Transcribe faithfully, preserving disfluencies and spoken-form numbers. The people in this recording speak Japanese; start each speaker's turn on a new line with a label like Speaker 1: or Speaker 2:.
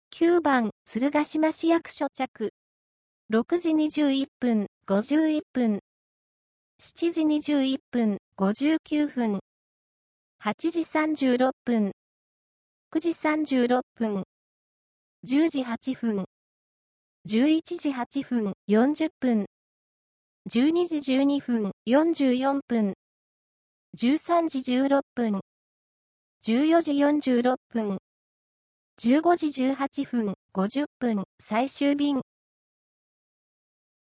Speaker 1: きゅうばん、鶴ヶ島市役所着。ろくじにじゅういっぷん、ごじゅういっぷん。しちじにじゅういっぷん、ごじゅうきゅうふん。はちじさんじゅうろっぷん。くじさんじゅうろっぷん。じゅうじはっぷん。じゅういちじはっぷん、よんじゅっぷん。じゅうにじじゅうにふん、よんじゅうよんぷん。じゅうさんじじゅうろっぷん。じゅうよじよんじゅうろっぷん。じゅうごじじゅうはっぷん、ごじゅっぷん、最終便。